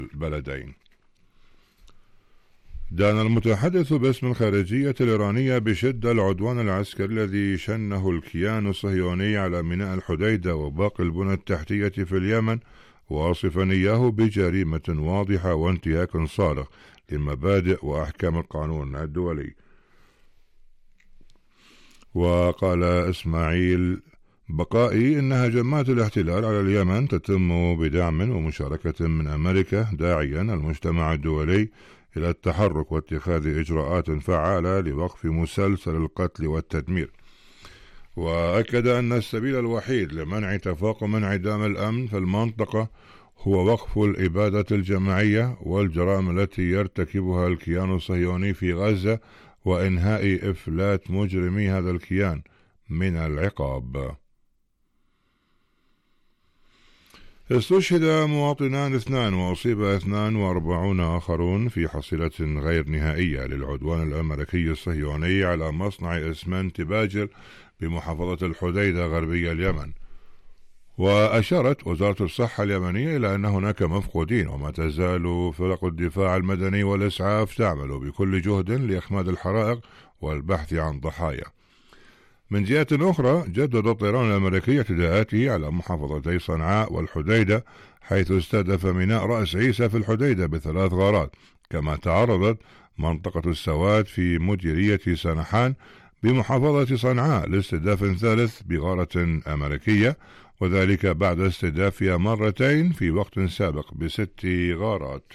البلدين. دان المتحدث باسم الخارجية الإيرانية بشدة العدوان العسكري الذي شنه الكيان الصهيوني على ميناء الحديدة وباقي البنى التحتية في اليمن، واصفا إياه بجريمة واضحة وانتهاك صارخ لمبادئ وأحكام القانون الدولي. وقال إسماعيل بقائي إن هجمات الاحتلال على اليمن تتم بدعم ومشاركة من أمريكا، داعيا المجتمع الدولي إلى التحرك واتخاذ إجراءات فعالة لوقف مسلسل القتل والتدمير. وأكد أن السبيل الوحيد لمنع تفاقم انعدام الأمن في المنطقة هو وقف الإبادة الجماعية والجرائم التي يرتكبها الكيان الصهيوني في غزة، وإنهاء إفلات مجرمي هذا الكيان من العقاب. استشهد مواطنان 2 وأصيب 42 آخرون في حصيلة غير نهائية للعدوان الأمريكي الصهيوني على مصنع إسمنت باجر بمحافظة الحديدة غربي اليمن. وأشارت وزارة الصحة اليمنية إلى أن هناك مفقودين، وما تزال فرق الدفاع المدني والإسعاف تعمل بكل جهد لإخماد الحرائق والبحث عن ضحايا. من جهة أخرى، جدد الطيران الأمريكي اعتداءاته على محافظتي صنعاء والحديدة، حيث استهدف ميناء رأس عيسى في الحديدة ب3 غارات. كما تعرضت منطقة السواد في مديرية سنحان بمحافظة صنعاء لاستهداف ثالث بغارة أمريكية، وذلك بعد استهدافها مرتين في وقت سابق ب6 غارات.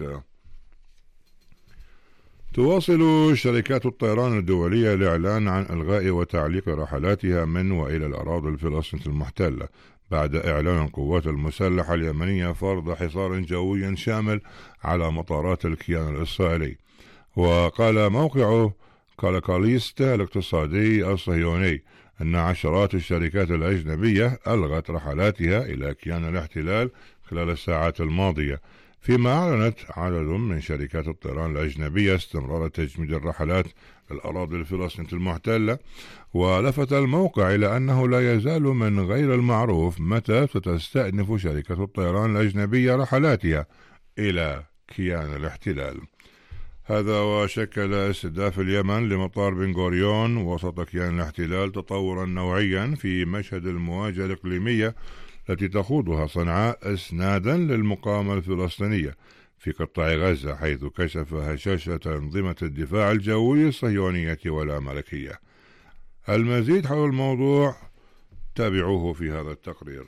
تواصل شركات الطيران الدولية الإعلان عن إلغاء وتعليق رحلاتها من وإلى الأراضي الفلسطينية المحتلة، بعد إعلان القوات المسلحة اليمنية فرض حصار جوي شامل على مطارات الكيان الإسرائيلي. وقال موقع كالاكاليست الاقتصادي الصهيوني أن عشرات الشركات الأجنبية ألغت رحلاتها إلى كيان الاحتلال خلال الساعات الماضية، فيما أعلنت عدد من شركات الطيران الأجنبية استمرار تجميد الرحلات للأراضي الفلسطينية المحتلة. ولفت الموقع إلى أنه لا يزال من غير المعروف متى ستستأنف شركة الطيران الأجنبية رحلاتها إلى كيان الاحتلال. هذا وشكل استهداف اليمن لمطار بن غوريون وسط كيان الاحتلال تطورا نوعيا في مشهد المواجهة الإقليمية التي تخوضها صنعاء إسنادا للمقاومة الفلسطينية في قطاع غزة، حيث كشف هشاشة أنظمة الدفاع الجوي الصهيونية والأمريكية. المزيد حول الموضوع تابعوه في هذا التقرير.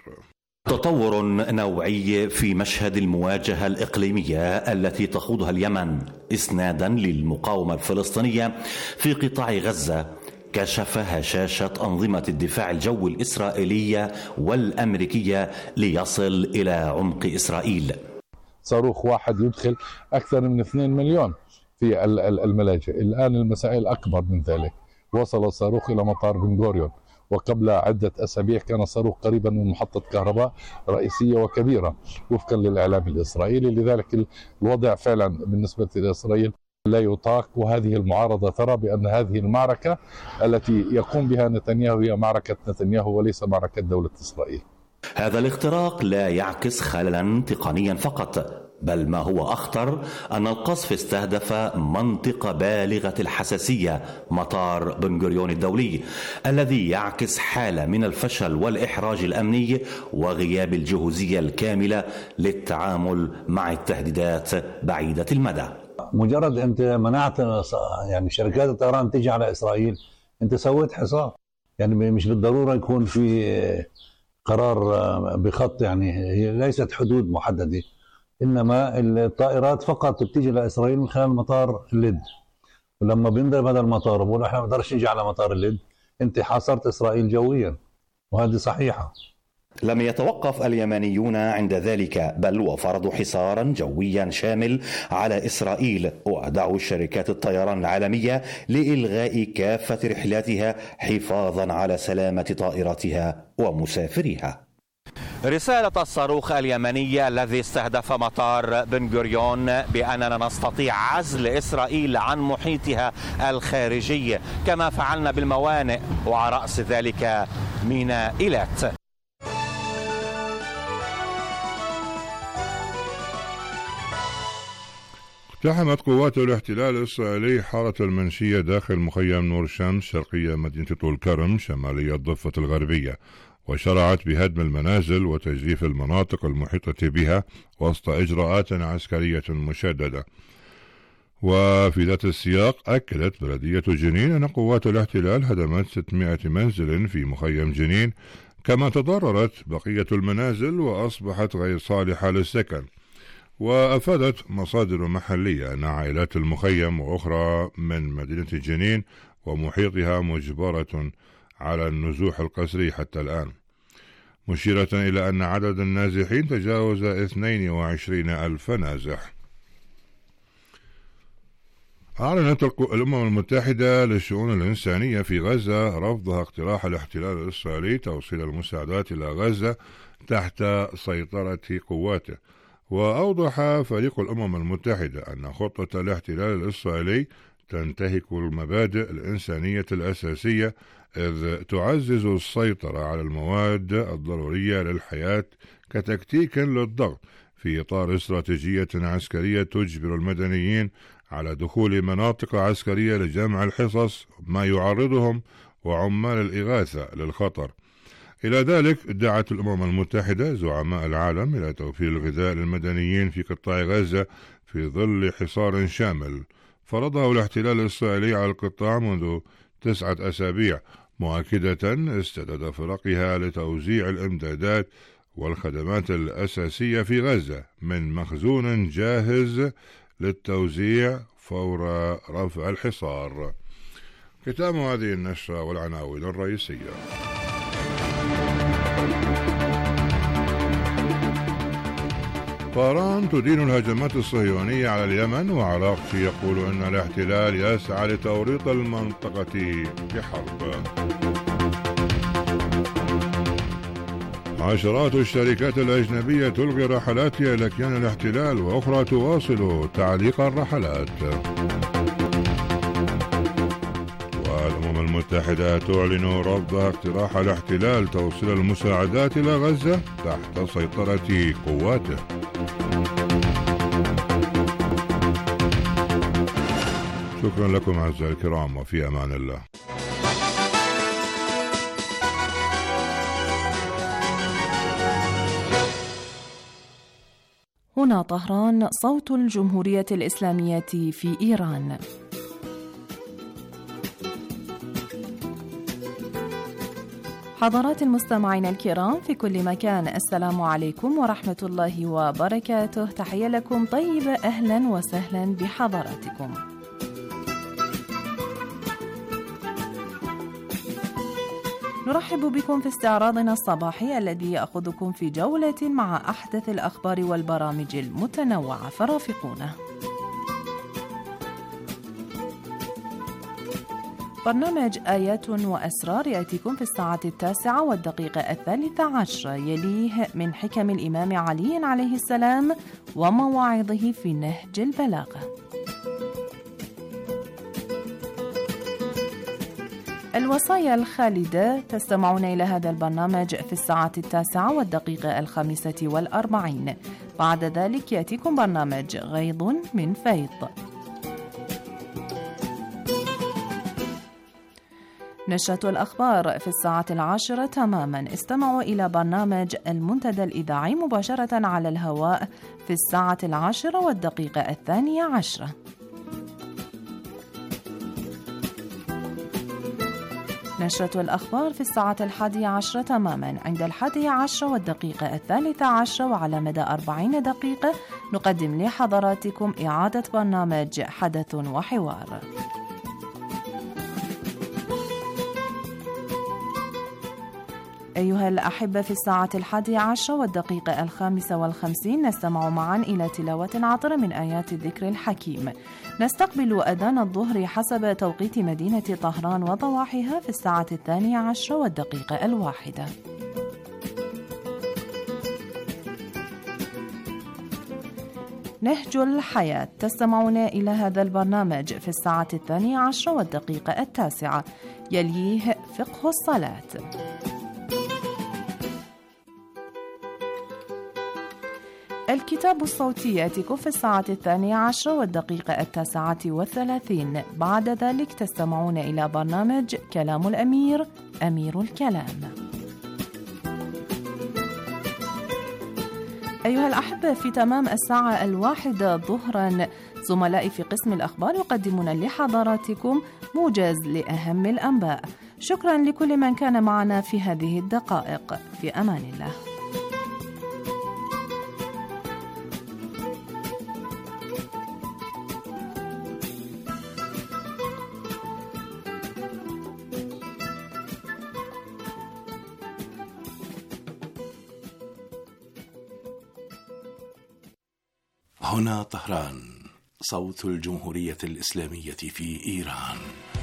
تطور نوعي في مشهد المواجهة الإقليمية التي تخوضها اليمن إسنادا للمقاومة الفلسطينية في قطاع غزة كشف هشاشة أنظمة الدفاع الجوي الإسرائيلية والأمريكية ليصل إلى عمق إسرائيل. صاروخ واحد يدخل أكثر من 2 مليون في الملاجئ. الآن المسائل أكبر من ذلك. وصل الصاروخ إلى مطار بن غوريون، وقبل عدة أسابيع كان الصاروخ قريبا من محطة كهرباء رئيسية وكبيرة وفقا للإعلام الإسرائيلي. لذلك الوضع فعلا بالنسبة لإسرائيل لا يطاق، وهذه المعارضة ترى بأن هذه المعركة التي يقوم بها نتنياهو هي معركة نتنياهو وليس معركة دولة إسرائيل. هذا الاختراق لا يعكس خللا تقنيا فقط، بل ما هو أخطر أن القصف استهدف منطقة بالغة الحساسية، مطار بن غوريون الدولي، الذي يعكس حالة من الفشل والإحراج الأمني وغياب الجهوزية الكاملة للتعامل مع التهديدات بعيدة المدى. مجرد أنت منعت يعني شركات الطيران تيجي على إسرائيل، أنت سويت حصار. يعني مش بالضرورة يكون في قرار بخط، يعني هي ليست حدود محددة، إنما الطائرات فقط بتيجي لإسرائيل من خلال مطار اللد. ولما بينضرب هذا المطار بقول احنا ما بنقدرش نيجي على مطار اللد، أنت حاصرت إسرائيل جويا، وهذه صحيحة. لم يتوقف اليمنيون عند ذلك، بل وفرضوا حصارا جويا شامل على إسرائيل، ودعوا شركات الطيران العالمية لإلغاء كافة رحلاتها حفاظا على سلامة طائراتها ومسافريها. رسالة الصاروخ اليمني الذي استهدف مطار بن غوريون بأننا نستطيع عزل إسرائيل عن محيطها الخارجي كما فعلنا بالموانئ، وعلى رأس ذلك ميناء إيلات. اقتحمت قوات الاحتلال الإسرائيلي حارة المنشية داخل مخيم نور شمس شرقية مدينة طول كرم شمالية الضفة الغربية، وشرعت بهدم المنازل وتجريف المناطق المحيطة بها وسط إجراءات عسكرية مشددة. وفي ذات السياق أكدت بلدية جنين أن قوات الاحتلال هدمت 600 منزل في مخيم جنين، كما تضررت بقية المنازل وأصبحت غير صالحة للسكن. وأفادت مصادر محلية أن عائلات المخيم وأخرى من مدينة جنين ومحيطها مجبرة على النزوح القسري حتى الآن، مشيرة إلى أن عدد النازحين تجاوز 22,000 نازح. أعلنت الأمم المتحدة للشؤون الإنسانية في غزة رفضها اقتراح الاحتلال الإسرائيلي توصيل المساعدات إلى غزة تحت سيطرة قواته. وأوضح فريق الأمم المتحدة أن خطة الاحتلال الإسرائيلي تنتهك المبادئ الإنسانية الأساسية، إذ تعزز السيطرة على المواد الضرورية للحياة كتكتيك للضغط في إطار استراتيجية عسكرية تجبر المدنيين على دخول مناطق عسكرية لجمع الحصص، ما يعرضهم وعمال الإغاثة للخطر. إلى ذلك دعت الأمم المتحدة زعماء العالم إلى توفير الغذاء للمدنيين في قطاع غزة في ظل حصار شامل فرضه الاحتلال الإسرائيلي على القطاع منذ 9 أسابيع، مؤكدة استعداد فرقها لتوزيع الإمدادات والخدمات الأساسية في غزة من مخزون جاهز للتوزيع فور رفع الحصار. ختام هذه النشرة والعناوين الرئيسية. طهران تدين الهجمات الصهيونية على اليمن، وعراقي يقول أن الاحتلال يسعى لتوريط المنطقة بحرب. عشرات الشركات الأجنبية تلغي رحلاتها إلى كيان الاحتلال، وأخرى تواصل تعليق الرحلات. والأمم المتحدة تعلن رفضها اقتراح الاحتلال توصيل المساعدات إلى غزة تحت سيطرة قواته. شكرا لكم أعزائي الكرام، وفي أمان الله. هنا طهران، صوت الجمهورية الإسلامية في إيران. حضرات المستمعين الكرام في كل مكان، السلام عليكم ورحمة الله وبركاته. تحية لكم طيبة، أهلا وسهلا بحضراتكم. نرحب بكم في استعراضنا الصباحي الذي يأخذكم في جولة مع أحدث الأخبار والبرامج المتنوعة، فرافقونا. برنامج آيات وأسرار يأتيكم في 9:13 يليه من حكم الإمام علي عليه السلام ومواعظه في نهج البلاغة. الوصايا الخالدة تستمعون إلى هذا البرنامج في 9:45. بعد ذلك يأتيكم برنامج غيض من فيض. نشرة الأخبار في 10:00 تماما. استمعوا إلى برنامج المنتدى الإذاعي مباشرة على الهواء في 10:12. نشرة الأخبار في 11:00 تماما. عند 11:13 وعلى مدى 40 دقيقة نقدم لحضراتكم إعادة برنامج حدث وحوار. أيها الأحبة، في 11:55 نستمع معا إلى تلاوة عطر من آيات الذكر الحكيم. نستقبل أذان الظهر حسب توقيت مدينة طهران وضواحيها في 12:01. نهج الحياة تستمعون إلى هذا البرنامج في 12:09 يليه فقه الصلاة. الكتاب الصوتي يأتيكم في الساعة 12:09 بعد ذلك تستمعون إلى برنامج كلام الأمير أمير الكلام. أيها الأحبة، في تمام الساعة 1 ظهرا زملائي في قسم الأخبار يقدمون لحضراتكم موجز لأهم الأنباء. شكرا لكل من كان معنا في هذه الدقائق. في أمان الله. هنا طهران، صوت الجمهورية الإسلامية في إيران.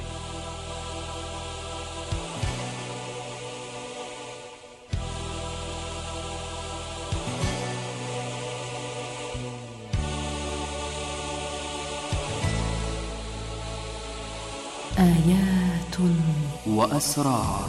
آيات وأسرار.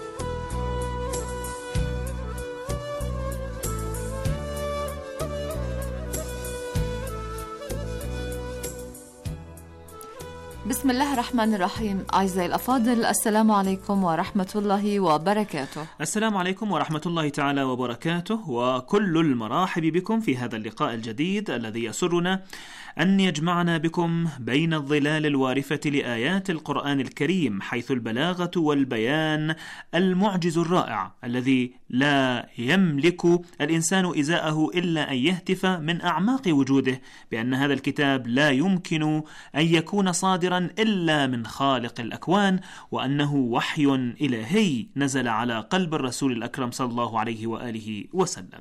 بسم الله الرحمن الرحيم. أعزائي الأفاضل، السلام عليكم ورحمة الله وبركاته. السلام عليكم ورحمة الله تعالى وبركاته، وكل المراحب بكم في هذا اللقاء الجديد الذي يسرنا أن يجمعنا بكم بين الظلال الوارفة لآيات القرآن الكريم، حيث البلاغة والبيان المعجز الرائع الذي لا يملك الإنسان إزاءه إلا أن يهتف من أعماق وجوده بأن هذا الكتاب لا يمكن أن يكون صادرا إلا من خالق الأكوان، وأنه وحي إلهي نزل على قلب الرسول الأكرم صلى الله عليه وآله وسلم.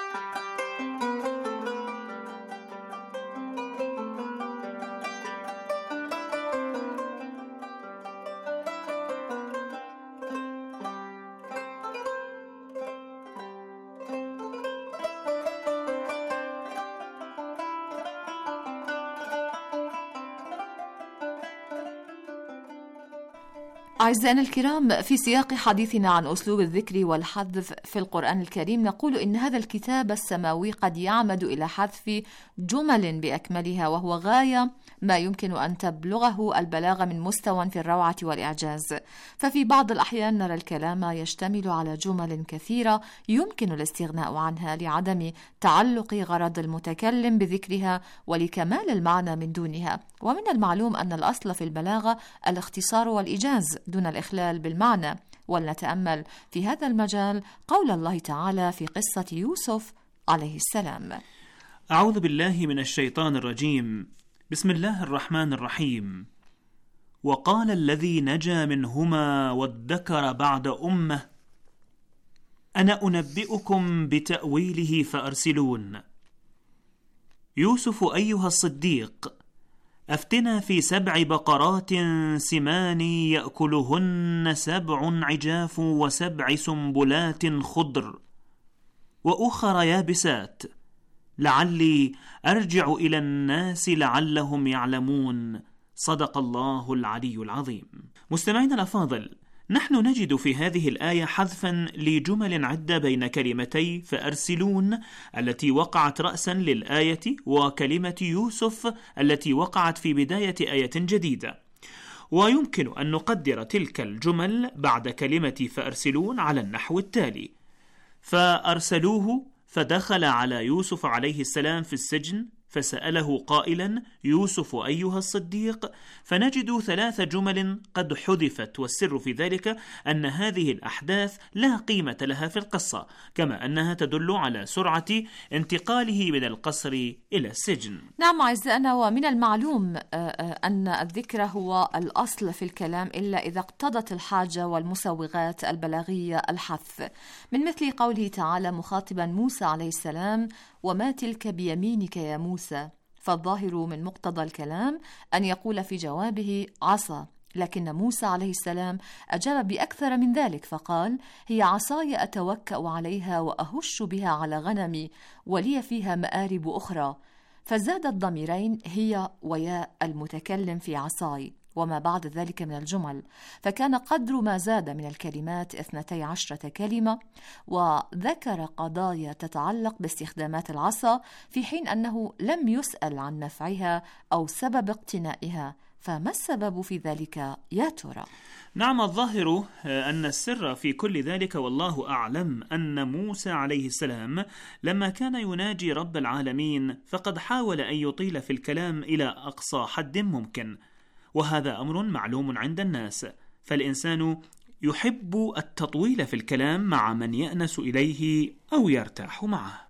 أعزائنا الكرام، في سياق حديثنا عن أسلوب الذكر والحذف في القرآن الكريم نقول إن هذا الكتاب السماوي قد يعمد إلى حذف جمل بأكملها، وهو غاية ما يمكن أن تبلغه البلاغة من مستوى في الروعة والإعجاز. ففي بعض الأحيان نرى الكلام يشتمل على جمل كثيرة يمكن الاستغناء عنها لعدم تعلق غرض المتكلم بذكرها ولكمال المعنى من دونها. ومن المعلوم أن الأصل في البلاغة الاختصار والإيجاز دون الإخلال بالمعنى. ولنتأمل في هذا المجال قول الله تعالى في قصة يوسف عليه السلام. أعوذ بالله من الشيطان الرجيم. بسم الله الرحمن الرحيم. وقال الذي نجا منهما وادكر بعد أمة أنا أنبئكم بتأويله فأرسلون. يوسف أيها الصديق، أفتنا في 7 بقرات سمان يأكلهن 7 عجاف و7 سنبلات خضر وأخر يابسات لعلي أرجع إلى الناس لعلهم يعلمون. صدق الله العلي العظيم. مستمعينا الأفاضل، نحن نجد في هذه الآية حذفا لجمل عدة بين كلمتي فأرسلون التي وقعت رأسا للآية وكلمة يوسف التي وقعت في بداية آية جديدة، ويمكن أن نقدر تلك الجمل بعد كلمة فأرسلون على النحو التالي: فأرسلوه فدخل على يوسف عليه السلام في السجن فسأله قائلا: يوسف أيها الصديق. فنجد 3 جمل قد حذفت، والسر في ذلك أن هذه الأحداث لا قيمة لها في القصة، كما أنها تدل على سرعة انتقاله من القصر إلى السجن. نعم أعزائنا، ومن المعلوم أن الذكر هو الأصل في الكلام إلا إذا اقتضت الحاجة والمسوغات البلاغية الحث، من مثل قوله تعالى مخاطبا موسى عليه السلام: وما تلك بيمينك يا موسى. فالظاهر من مقتضى الكلام أن يقول في جوابه عصا، لكن موسى عليه السلام أجاب بأكثر من ذلك فقال: هي عصاي أتوكأ عليها وأهش بها على غنمي ولي فيها مآرب أخرى. فزاد الضميرين هي ويا المتكلم في عصاي، وما بعد ذلك من الجمل، فكان قدر ما زاد من الكلمات 12 كلمة، وذكر قضايا تتعلق باستخدامات العصا في حين أنه لم يسأل عن نفعها أو سبب اقتنائها. فما السبب في ذلك يا ترى؟ نعم، الظاهر أن السر في كل ذلك والله أعلم أن موسى عليه السلام لما كان يناجي رب العالمين فقد حاول أن يطيل في الكلام إلى أقصى حد ممكن، وهذا أمر معلوم عند الناس، فالإنسان يحب التطويل في الكلام مع من يأنس إليه أو يرتاح معه.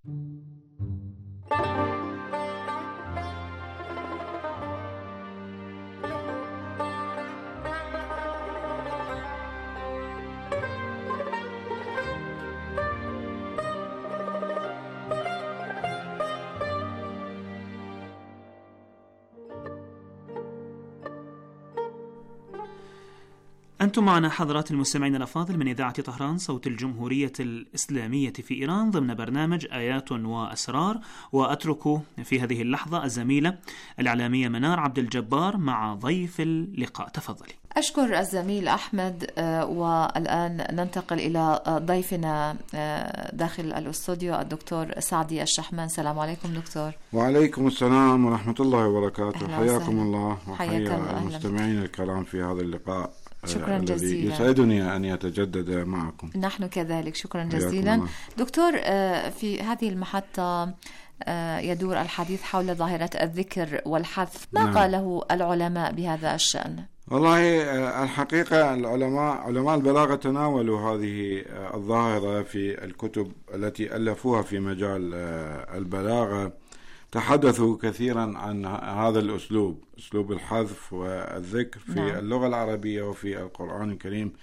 أنتم معنا حضرات المستمعين الأفاضل من إذاعة طهران صوت الجمهورية الإسلامية في إيران ضمن برنامج آيات وأسرار، وأترك في هذه اللحظة الزميلة الإعلامية منار عبد الجبار مع ضيف اللقاء. تفضلي. أشكر الزميل أحمد، والآن ننتقل إلى ضيفنا داخل الاستوديو الدكتور سعدي الشحمان. السلام عليكم دكتور. وعليكم السلام ورحمة الله وبركاته. حياكم الله وحيا المستمعين الكرام في هذا اللقاء. شكرا جزيلا، يسعدني أن يتجدد معكم. نحن كذلك، شكرا جزيلا دكتور. في هذه المحطة يدور الحديث حول ظاهرة الذكر والحذف، ما قاله العلماء بهذا الشأن؟ والله الحقيقة علماء البلاغة تناولوا هذه الظاهرة في الكتب التي ألفوها في مجال البلاغة، تحدثوا كثيرا عن هذا الأسلوب، أسلوب الحذف والذكر في اللغة العربية وفي القرآن الكريم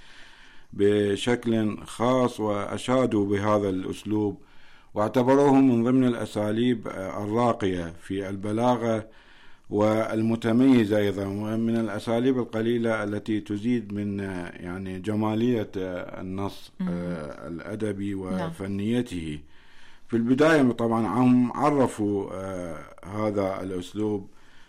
بشكل خاص، وأشادوا بهذا الأسلوب واعتبروه من ضمن الأساليب الراقية في البلاغة والمتميزة أيضا، ومن الأساليب القليلة التي تزيد من يعني جمالية النص الأدبي وفنيته. في البداية طبعا هم عرفوا هذا الأسلوب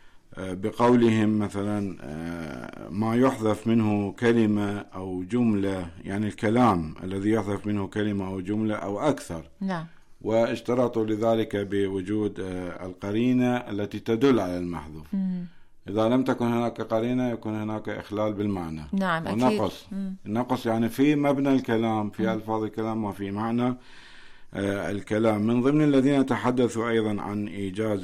بقولهم مثلا ما يحذف منه كلمة أو جملة، يعني الكلام الذي يحذف منه كلمة أو جملة أو أكثر. نعم. واشترطوا لذلك بوجود القرينة التي تدل على المحذوف. إذا لم تكن هناك قرينة يكون هناك إخلال بالمعنى. نعم ونقص. النقص يعني في مبنى الكلام، في ألفاظ الكلام وفي معنى الكلام. من ضمن الذين تحدثوا أيضا عن إيجاز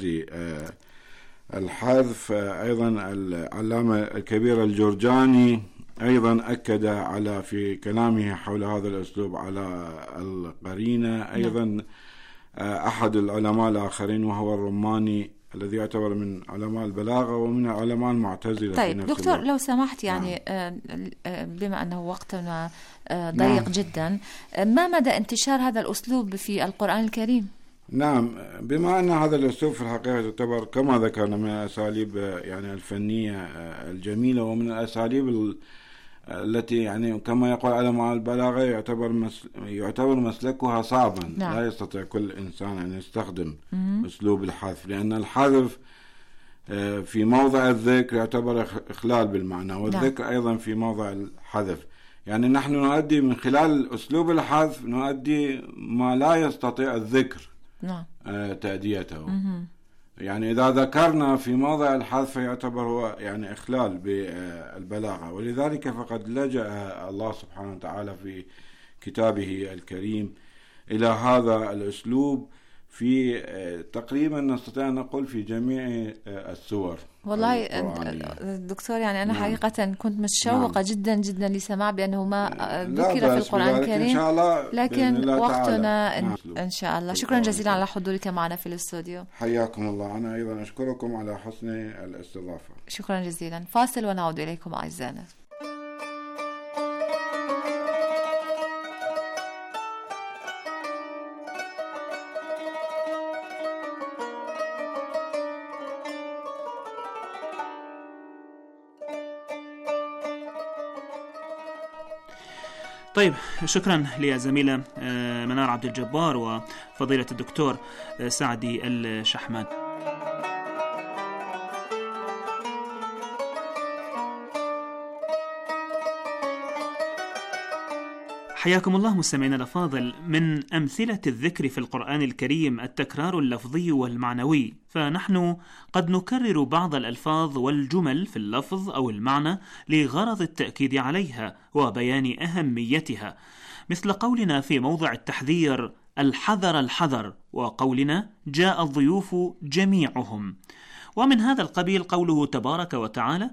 الحذف أيضا العلامة الكبير الجرجاني، أيضا أكد على في كلامه حول هذا الأسلوب على القرينة. أيضا أحد العلماء الآخرين وهو الرماني الذي يعتبر من علماء البلاغة ومن علماء المعتزلة. طيب دكتور لو سمحت، يعني بما أنه وقتنا ضيق جدا، ما مدى انتشار هذا الأسلوب في القرآن الكريم؟ نعم، بما أن هذا الأسلوب في الحقيقة يعتبر كما ذكرنا من الأساليب يعني الفنية الجميلة، ومن الأساليب التي يعني كما يقول علماء البلاغة يعتبر مسلكها صعبا. نعم. لا يستطيع كل إنسان أن يستخدم أسلوب الحذف، لأن الحذف في موضع الذكر يعتبر إخلال بالمعنى، والذكر نعم. أيضا في موضع الحذف. يعني نحن نؤدي من خلال أسلوب الحذف نؤدي ما لا يستطيع الذكر نعم. تأديته. يعني إذا ذكرنا في موضع الحذف يعتبر هو يعني إخلال بالبلاغة، ولذلك فقد لجأ الله سبحانه وتعالى في كتابه الكريم إلى هذا الأسلوب في تقريبا نستطيع أن نقول في جميع السور. والله دكتور يعني أنا حقيقة كنت متشوقة جدا جدا لسماع بأنه ما ذكر في القرآن الكريم، لكن وقتنا إن شاء الله. شكرا جزيلا على حضورك معنا في الاستوديو. حياكم الله. أنا أيضا أشكركم على حسن الاستضافة. شكرا جزيلا. فاصل ونعود إليكم أعزائنا. طيب، شكرا لزميلة منار عبد الجبار وفضيلة الدكتور سعدي الشحمان. حياكم الله مستمعينا الأفاضل. من أمثلة الذكر في القرآن الكريم التكرار اللفظي والمعنوي، فنحن قد نكرر بعض الألفاظ والجمل في اللفظ أو المعنى لغرض التأكيد عليها وبيان أهميتها، مثل قولنا في موضع التحذير الحذر الحذر، وقولنا جاء الضيوف جميعهم. ومن هذا القبيل قوله تبارك وتعالى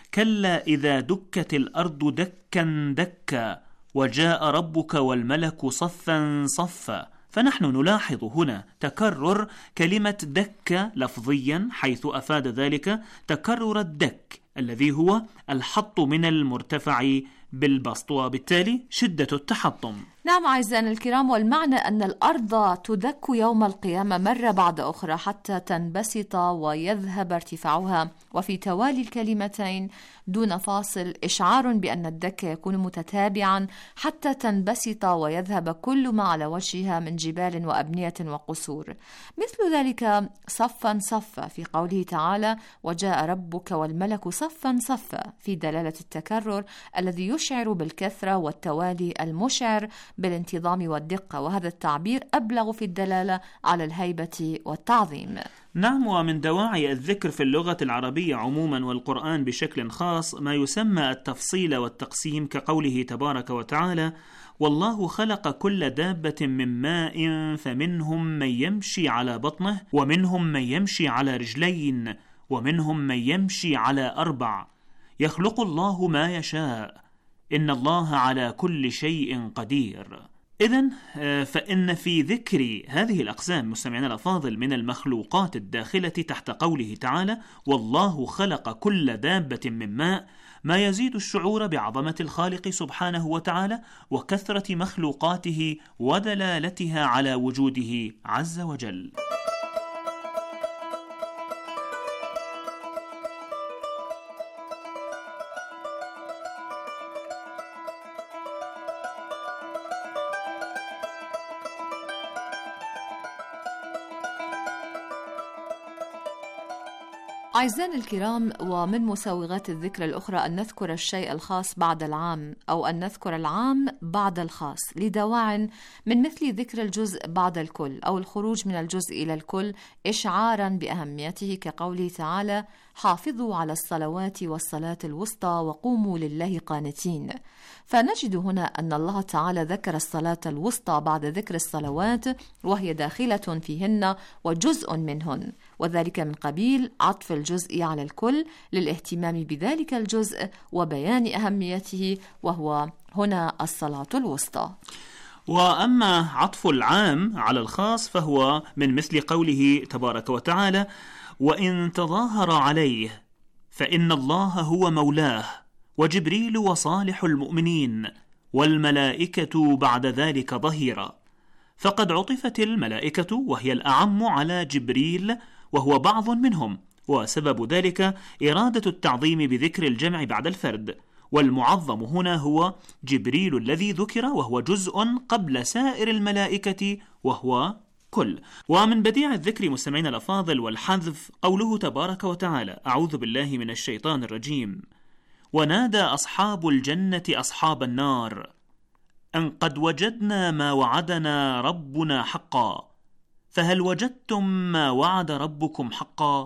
كلا إذا دكت الأرض دكا دكا وجاء ربك والملك صفا صفا. فنحن نلاحظ هنا تكرر كلمة دك لفظيا، حيث أفاد ذلك تكرر الدك الذي هو الحط من المرتفع بالبسط، وبالتالي شدة التحطم. نعم أعزائنا الكرام، والمعنى أن الأرض تدك يوم القيامة مرة بعد أخرى حتى تنبسط ويذهب ارتفاعها، وفي توالي الكلمتين دون فاصل إشعار بأن الدك يكون متتابعا حتى تنبسط ويذهب كل ما على وجهها من جبال وأبنية وقصور. مثل ذلك صفا صفا في قوله تعالى وجاء ربك والملك صفا صفا، في دلالة التكرر الذي يشعر بالكثرة والتوالي المشعر بالانتظام والدقة، وهذا التعبير أبلغ في الدلالة على الهيبة والتعظيم. نعم، ومن دواعي الذكر في اللغة العربية عموما والقرآن بشكل خاص ما يسمى التفصيل والتقسيم، كقوله تبارك وتعالى والله خلق كل دابة من ماء فمنهم من يمشي على بطنه ومنهم من يمشي على رجلين ومنهم من يمشي على 4 يخلق الله ما يشاء إن الله على كل شيء قدير. إذن فإن في ذكر هذه الأقسام مستمعينا الأفاضل من المخلوقات الداخلة تحت قوله تعالى والله خلق كل دابة من ماء ما يزيد الشعور بعظمة الخالق سبحانه وتعالى وكثرة مخلوقاته ودلالتها على وجوده عز وجل. أعزائنا الكرام، ومن مسوغات الذكر الأخرى أن نذكر الشيء الخاص بعد العام، أو أن نذكر العام بعد الخاص، لدواع من مثل ذكر الجزء بعد الكل أو الخروج من الجزء إلى الكل إشعارا بأهميته، كقوله تعالى حافظوا على الصلوات والصلاة الوسطى وقوموا لله قانتين. فنجد هنا أن الله تعالى ذكر الصلاة الوسطى بعد ذكر الصلوات، وهي داخلة فيهن وجزء منهن، وذلك من قبيل عطف الجزء على الكل للاهتمام بذلك الجزء وبيان أهميته، وهو هنا الصلاة الوسطى. وأما عطف العام على الخاص فهو من مثل قوله تبارك وتعالى وإن تظاهر عليه فإن الله هو مولاه وجبريل وصالح المؤمنين والملائكة بعد ذلك ظهيرا. فقد عطفت الملائكة وهي الأعم على جبريل وهو بعض منهم، وسبب ذلك إرادة التعظيم بذكر الجمع بعد الفرد، والمعظم هنا هو جبريل الذي ذكر وهو جزء قبل سائر الملائكة وهو كل. ومن بديع الذكر مستمعين الأفاضل والحذف قوله تبارك وتعالى أعوذ بالله من الشيطان الرجيم ونادى أصحاب الجنة أصحاب النار أن قد وجدنا ما وعدنا ربنا حقا فهل وجدتم ما وعد ربكم حقا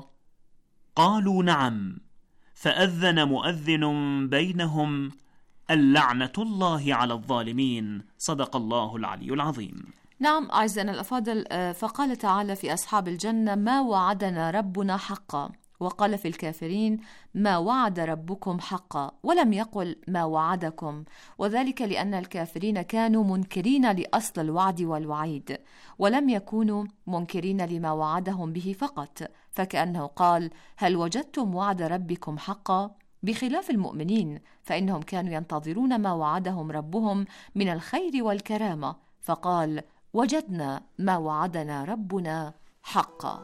قالوا نعم فأذن مؤذن بينهم اللعنة الله على الظالمين. صدق الله العلي العظيم. نعم أعزائنا الأفاضل، فقال تعالى في أصحاب الجنة ما وعدنا ربنا حقا، وقال في الكافرين ما وعد ربكم حقا، ولم يقل ما وعدكم، وذلك لأن الكافرين كانوا منكرين لأصل الوعد والوعيد، ولم يكونوا منكرين لما وعدهم به فقط، فكأنه قال هل وجدتم وعد ربكم حقا؟ بخلاف المؤمنين فإنهم كانوا ينتظرون ما وعدهم ربهم من الخير والكرامة، فقال وجدنا ما وعدنا ربنا حقا.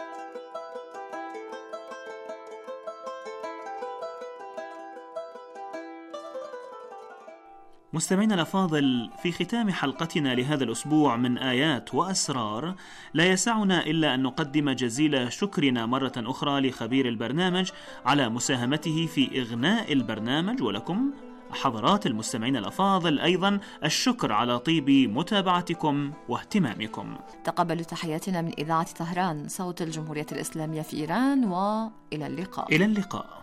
مستمعينا الأفاضل، في ختام حلقتنا لهذا الأسبوع من آيات وأسرار لا يسعنا إلا أن نقدم جزيل شكرنا مرة أخرى لخبير البرنامج على مساهمته في إغناء البرنامج ولكم حضرات المستمعين الأفاضل، أيضا الشكر على طيب متابعتكم واهتمامكم. تقبلوا تحياتنا من إذاعة طهران صوت الجمهورية الإسلامية في إيران، وإلى اللقاء. إلى اللقاء.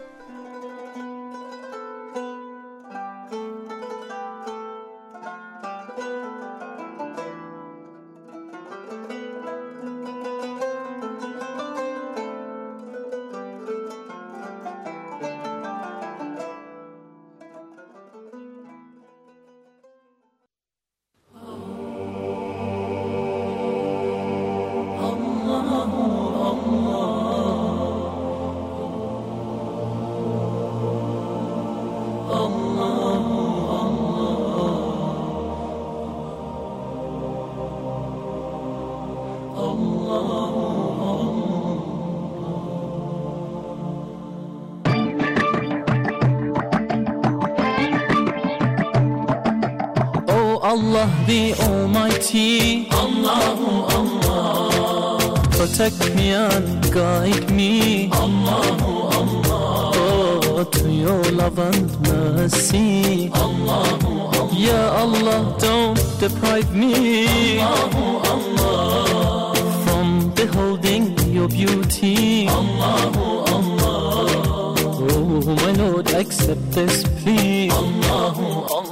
Allah the Almighty, Allahu Allah, protect me and guide me, Allahu Allah, oh, to your love and mercy, Allahu Allah, Ya Allah, don't deprive me, Allahu Allah, from beholding your beauty, Allahu Allah, oh my Lord, accept this plea, Allahu Allah.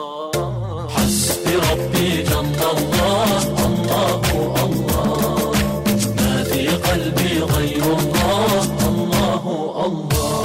ربي جل الله الله الله، ما في قلبي غير الله الله الله.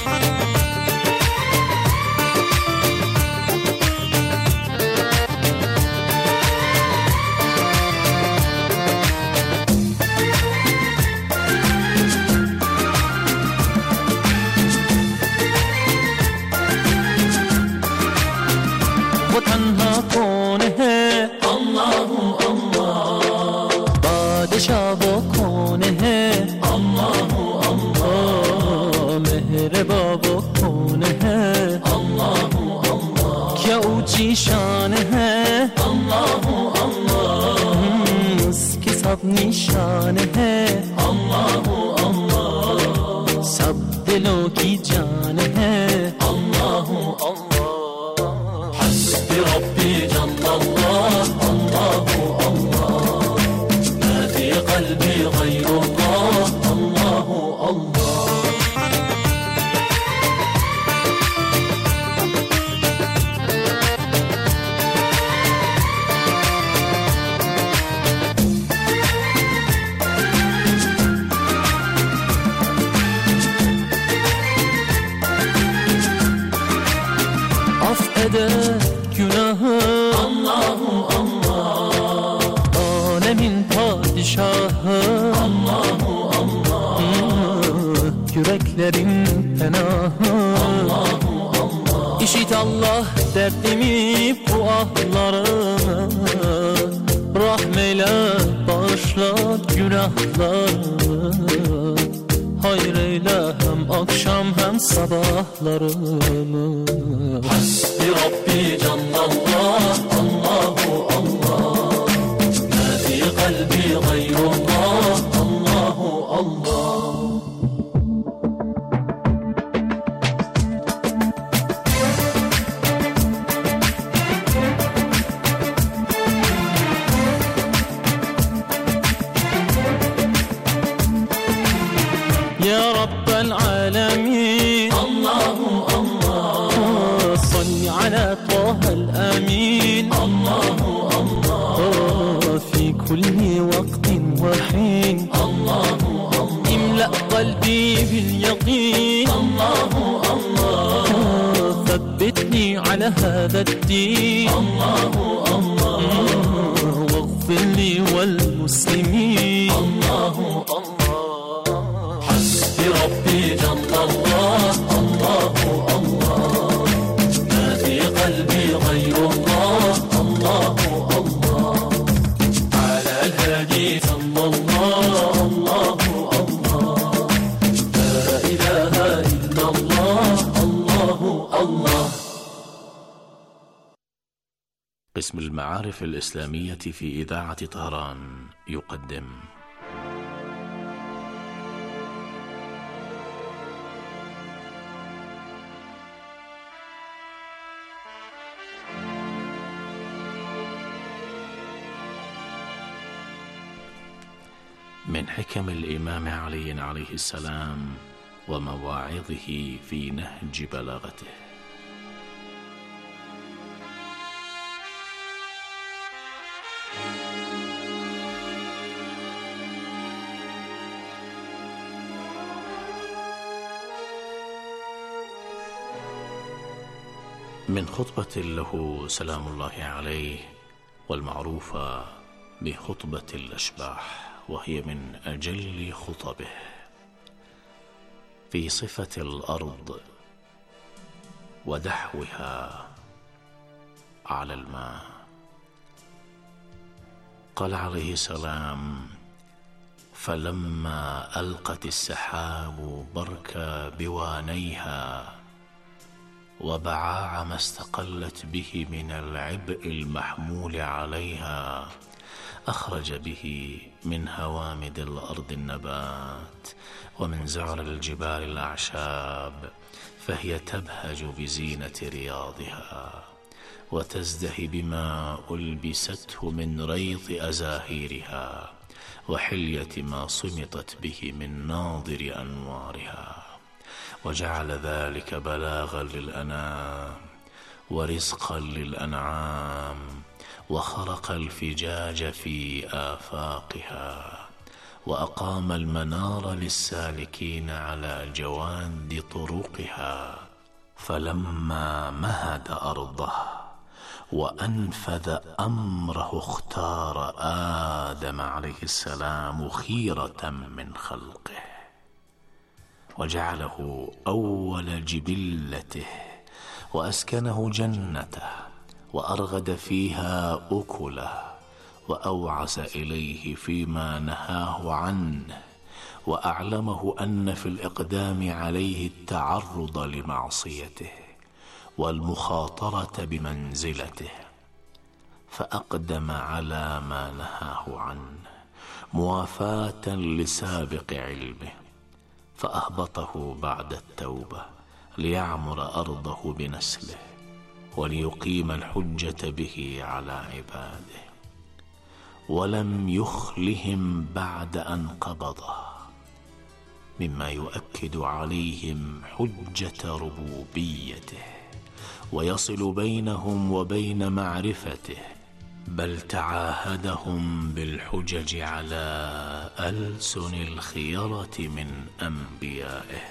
وتنها كونه الله الله، بادشاه كونه الله الله، مهربان كونه الله الله، क्या ऊंची शान है الله الله، उसकी सब निशान है الله الله, सब दिलों की जान है الله الله। ربي جل الله الله الله، ما في قلبي غير الله الله الله. affeder günahı Allahu Allah, alemin padişahı Allahu Allah, yüreklerin penahı Allahu Allah. İşit Allah derdimi, bu ahlarımı, rahmeyle bağışla günahlarımı, hayır eyle hem akşam hem sabahlarımı. Hasbi Rabbi Canlallah, Allahu Allah, ma fi kalbi gayrullah, Allahu Allah. يا رب العالمين الله الله، صل على طه الأمين الله الله، في كل وقت وحين الله الله، املأ قلبي باليقين الله الله، ثبتني على هذا الدين الله الله، واغفر لي والمسلمين الله الله. ربي جل الله الله الله، ما في قلبي غير الله الله الله، على الهادي صلى الله الله الله، لا إله إلا الله الله الله. قسم المعارف الإسلامية في إذاعة طهران يقدم من حكم الإمام علي عليه السلام ومواعظه في نهج بلاغته. من خطبة له سلام الله عليه، والمعروفة بخطبة الأشباح، وهي من أجل خطبه، في صفة الأرض ودحوها على الماء. قال عليه السلام: فلما ألقت السحاب برك بوانيها وبعاع ما استقلت به من العبء المحمول عليها، أخرج به من هوامد الأرض النبات ومن زعر الجبال الأعشاب، فهي تبهج بزينة رياضها وتزدهي بما ألبسته من ريض أزاهيرها وحلية ما صمتت به من ناظر أنوارها، وجعل ذلك بلاغا للأنام ورزقا للأنعام، وخرق الفجاج في آفاقها، وأقام المنار للسالكين على جواند طرقها. فلما مهد أرضه وأنفذ أمره اختار آدم عليه السلام خيرة من خلقه، وجعله أول جبلته، وأسكنه جنته، وأرغد فيها أكله، وأوعز إليه فيما نهاه عنه، وأعلمه أن في الإقدام عليه التعرض لمعصيته والمخاطرة بمنزلته، فأقدم على ما نهاه عنه موافاة لسابق علمه، فأهبطه بعد التوبة ليعمر أرضه بنسله وليقيم الحجة به على عباده، ولم يخلهم بعد أن قبضه، مما يؤكد عليهم حجة ربوبيته ويصل بينهم وبين معرفته، بل تعاهدهم بالحجج على ألسن الخيرة من أنبيائه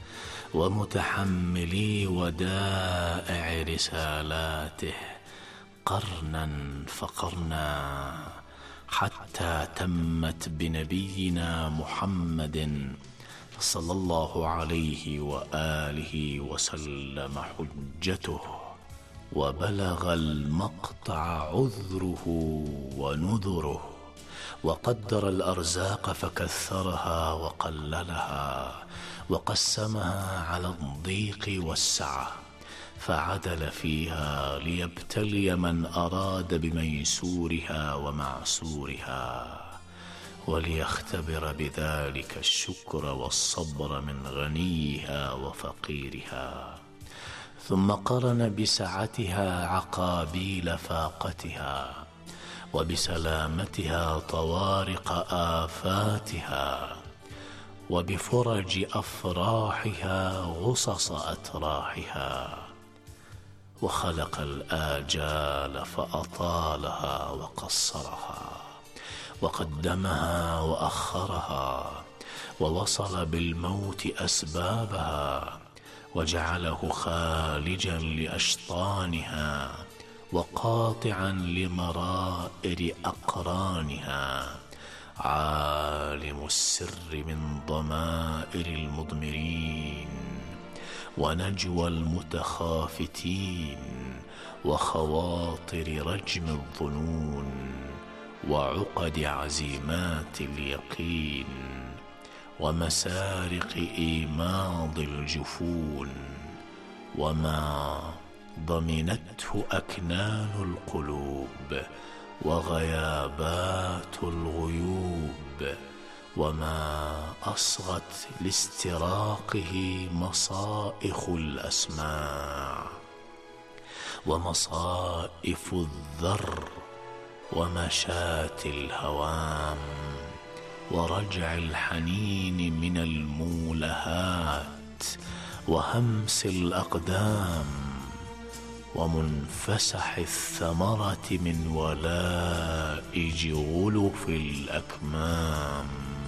ومتحملي ودائع رسالاته قرنا فقرنا، حتى تمت بنبينا محمد صلى الله عليه وآله وسلم حجته، وبلغ المقطع عذره ونذره، وقدر الأرزاق فكثرها وقللها، وقسمها على الضيق والسعة، فعدل فيها ليبتلي من أراد بميسورها ومعسورها، وليختبر بذلك الشكر والصبر من غنيها وفقيرها. ثم قرن بسعتها عقابيل فاقتها، وبسلامتها طوارق آفاتها، وبفرج أفراحها غصص أتراحها، وخلق الآجال فأطالها وقصرها، وقدمها وأخرها، ووصل بالموت أسبابها، وجعله خالجا لأشطانها، وقاطعا لمرائر أقرانها، عالم السر من ضمائر المضمرين، ونجوى المتخافتين، وخواطر رجم الظنون، وعقد عزيمات اليقين، ومسارق إيماض الجفون، وما ضمنته أكنان القلوب وغيابات الغيوب، وما أصغت لاستراقه مصائخ الأسماع، ومصائف الذر، ومشات الهوام، ورجع الحنين من المولهات وهمس الأقدام ومنفسح الثمرة من ولائج غلف الأكمام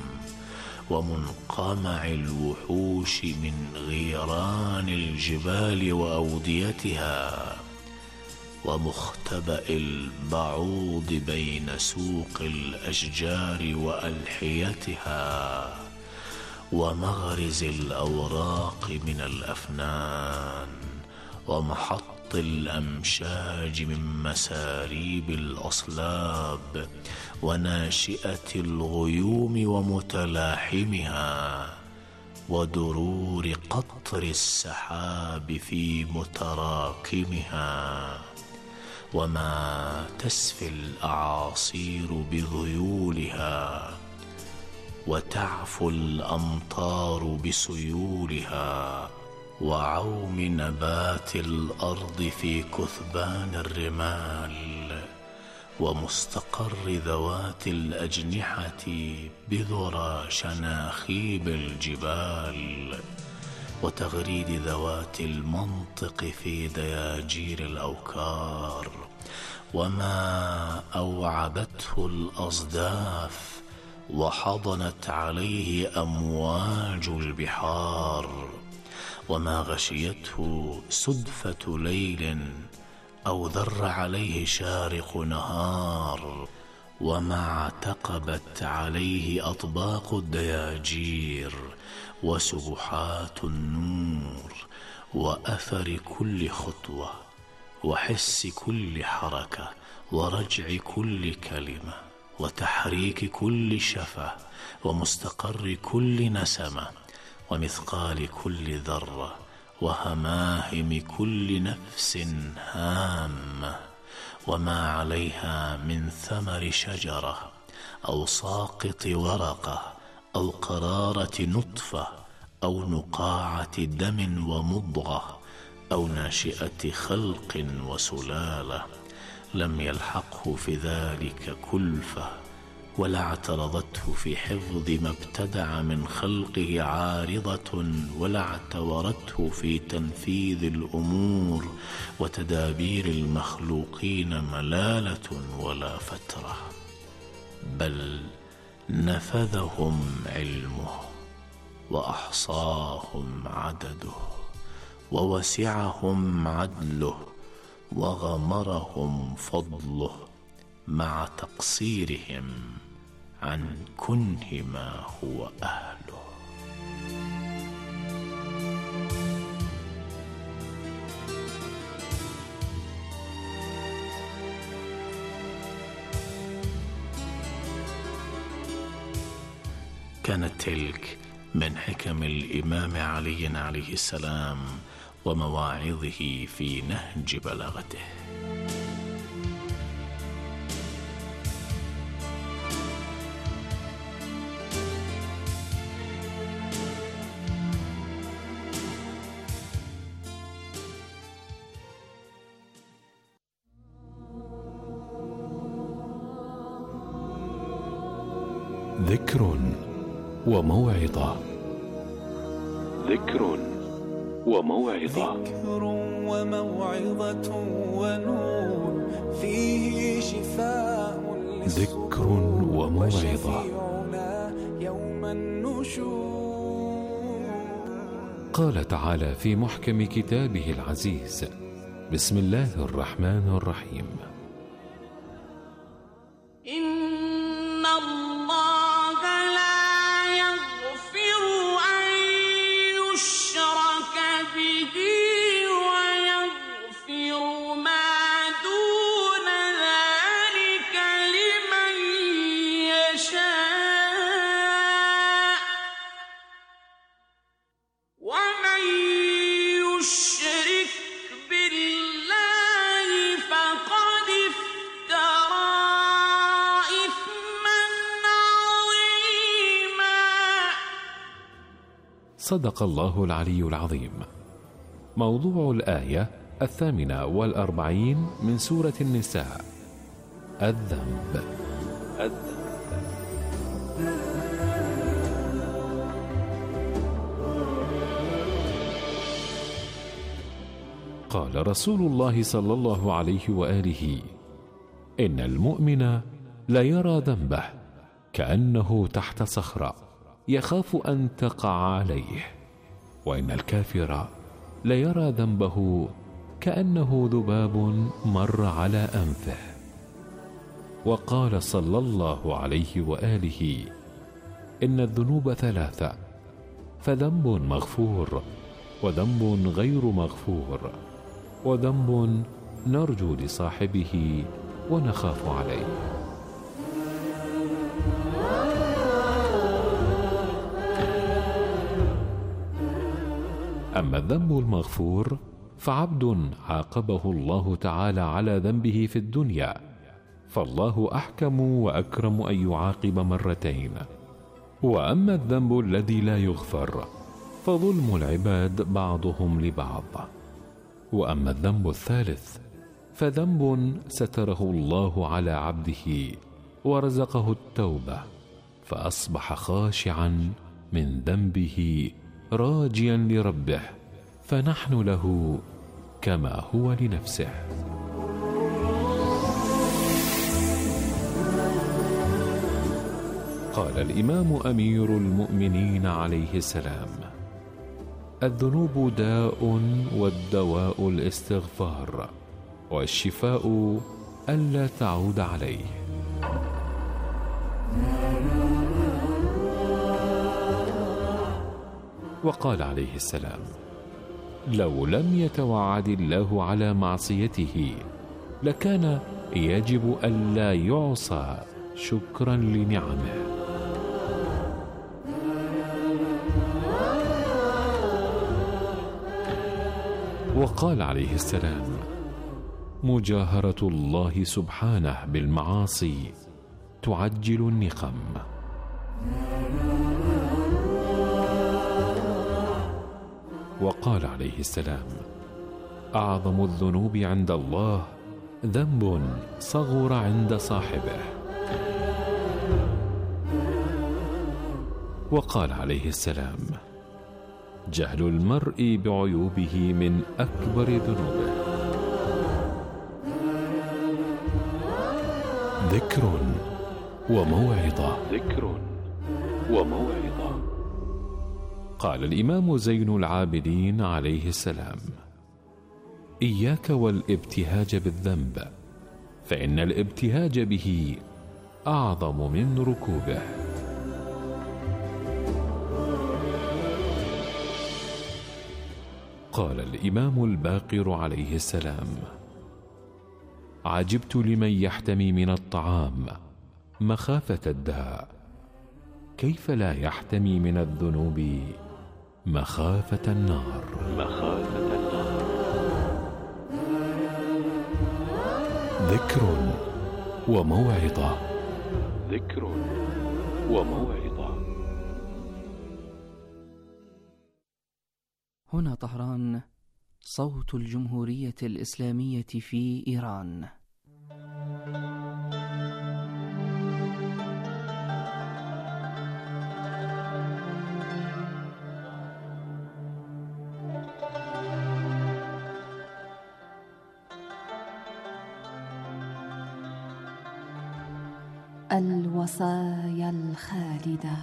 ومنقمع الوحوش من غيران الجبال وأوديتها ومختبأ البعوض بين سوق الأشجار وألحيتها ومغرز الأوراق من الأفنان ومحط الأمشاج من مساريب الأصلاب وناشئة الغيوم ومتلاحمها ودرور قطر السحاب في متراكمها وما تسفي الأعاصير بذيولها وتعفو الأمطار بسيولها وعوم نبات الأرض في كثبان الرمال ومستقر ذوات الأجنحة بذرى شناخيب الجبال وتغريد ذوات المنطق في دياجير الأوكار وما أوعبته الأصداف وحضنت عليه أمواج البحار وما غشيته سدفة ليل أو ذر عليه شارق نهار وما اعتقبت عليه أطباق الدياجير وسبحات النور وأثر كل خطوة وحس كل حركة ورجع كل كلمة وتحريك كل شفة ومستقر كل نسمة ومثقال كل ذرة وهماهم كل نفس هامة وما عليها من ثمر شجرة أو ساقط ورقة أو قرارة نطفة أو نقاعة دم ومضغة أو ناشئة خلق وسلالة لم يلحقه في ذلك كلفة ولا اعترضته في حفظ ما ابتدع من خلقه عارضة ولا اعتورته في تنفيذ الأمور وتدابير المخلوقين ملالة ولا فترة بل نفذهم علمه وأحصاهم عدده ووسعهم عدله وغمرهم فضله مع تقصيرهم عن كنه ما هو أهله. كانت تلك من حكم الإمام علي عليه السلام ومواعظه في نهج بلاغته. ذكر وموعظة. ذكر وموعظة. ذكر وموعظة ونور فيه شفاء. ذكر وموعظة. يوم النشور. قال تعالى في محكم كتابه العزيز: بسم الله الرحمن الرحيم. إن الله لا يغفر أن يشرك به ويغفر ما دون ذلك لمن يشاء ومن يشرك بالله فقد افترى إثما عظيما. صدق الله العلي العظيم. موضوع الآية 48 من سورة النساء: الذنب. قال رسول الله صلى الله عليه وآله: إن المؤمن لا يرى ذنبه كأنه تحت صخرة يخاف أن تقع عليه، وإن الكافر لا يرى ذنبه كأنه ذباب مر على أنفه. وقال صلى الله عليه وآله: إن الذنوب ثلاثة، فذنب مغفور، وذنب غير مغفور، وذنب نرجو لصاحبه ونخاف عليه. أما الذنب المغفور فعبد عاقبه الله تعالى على ذنبه في الدنيا، فالله أحكم وأكرم أن يعاقب مرتين. وأما الذنب الذي لا يغفر فظلم العباد بعضهم لبعض. وأما الذنب الثالث فذنب ستره الله على عبده ورزقه التوبة، فأصبح خاشعا من ذنبه راجيا لربه، فنحن له كما هو لنفسه. قال الإمام أمير المؤمنين عليه السلام: الذنوب داء، والدواء الاستغفار، والشفاء ألا تعود عليه. وقال عليه السلام: لو لم يتوعد الله على معصيته لكان يجب ألا يعصى شكرا لنعمه. وقال عليه السلام: مجاهرة الله سبحانه بالمعاصي تعجل النقم. وقال عليه السلام: أعظم الذنوب عند الله ذنب صغر عند صاحبه. وقال عليه السلام: جهل المرء بعيوبه من أكبر ذنوبه. ذكر وموعظة. ذكر وموعظة. قال الإمام زين العابدين عليه السلام: إياك والابتهاج بالذنب، فإن الابتهاج به أعظم من ركوبه. قال الإمام الباقر عليه السلام: عجبت لمن يحتمي من الطعام مخافة الداء، كيف لا يحتمي من الذنوب مخافة النار. مخافة النار. ذكر وموعظة. ذكر وموعظة. هنا طهران، صوت الجمهورية الإسلامية في إيران. الوصايا الخالدة.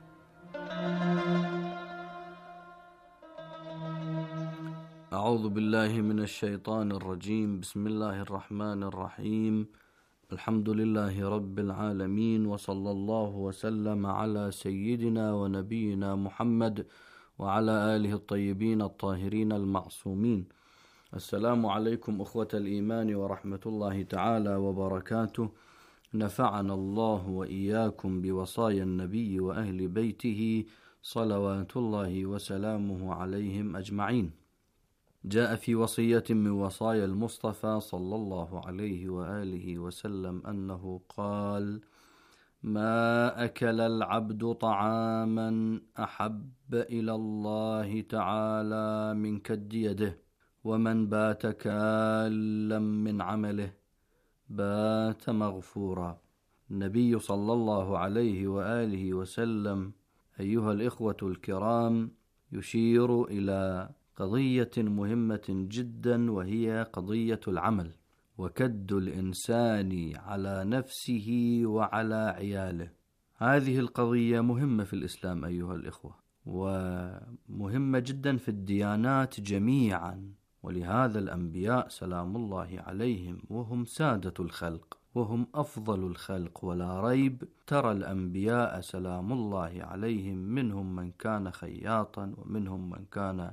أعوذ بالله من الشيطان الرجيم. بسم الله الرحمن الرحيم. الحمد لله رب العالمين، وصلى الله وسلم على سيدنا ونبينا محمد وعلى آله الطيبين الطاهرين المعصومين. السلام عليكم أخوة الإيمان ورحمة الله تعالى وبركاته. نفعنا الله وإياكم بوصايا النبي وأهل بيته صلوات الله وسلامه عليهم أجمعين. جاء في وصية من وصايا المصطفى صلى الله عليه وآله وسلم أنه قال: ما أكل العبد طعاما أحب إلى الله تعالى من كد يده، ومن بات كالا من عمله بات مغفورا. النبي صلى الله عليه وآله وسلم أيها الإخوة الكرام يشير إلى قضية مهمة جدا، وهي قضية العمل وكد الإنسان على نفسه وعلى عياله. هذه القضية مهمة في الإسلام أيها الإخوة، ومهمة جدا في الديانات جميعا. ولهذا الأنبياء سلام الله عليهم وهم سادة الخلق وهم أفضل الخلق ولا ريب، ترى الأنبياء سلام الله عليهم منهم من كان خياطا، ومنهم من كان